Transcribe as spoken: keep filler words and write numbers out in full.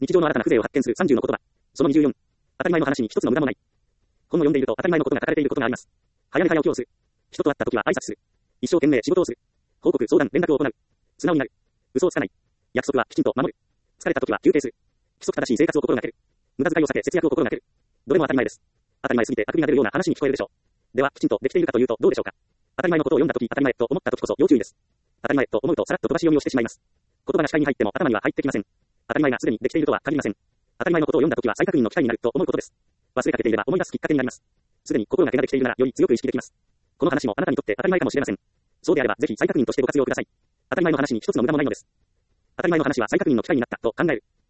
日常の新たな風情を発見するさんじゅうの言葉。そのにじゅうよん。当たり前の話に一つの無駄もない。本を読んでいると当たり前のことが書かれていることがあります。早寝早起きをする。人と会った時は挨拶する。一生懸命仕事をする。報告、相談、連絡を行う。素直になる。嘘をつかない。約束はきちんと守る。疲れた時は休憩する。規則正しい生活を心がける。無駄遣いを避け節約を心がける。どれも当たり前です。当たり前すぎてあくびが出るような話に聞こえるでしょう。では、きちんとできているかというとどうでしょうか。当たり前のことを読んだ時、当たり前と思った時こそ要注意です。当たり前と思うとさらっと飛ばし読みをしてしまいます。言葉が視界に入っても頭には入ってきません。当たり前がすでにできているとは限りません。当たり前のことを読んだ時は再確認の機会になると思うことです。忘れかけていれば思い出すきっかけになります。すでに心がけができているならより強く意識できます。この話もあなたにとって当たり前かもしれません。そうであればぜひ再確認としてご活用ください。当たり前の話に一つの無駄もないのです。当たり前の話は再確認の機会になったと考える。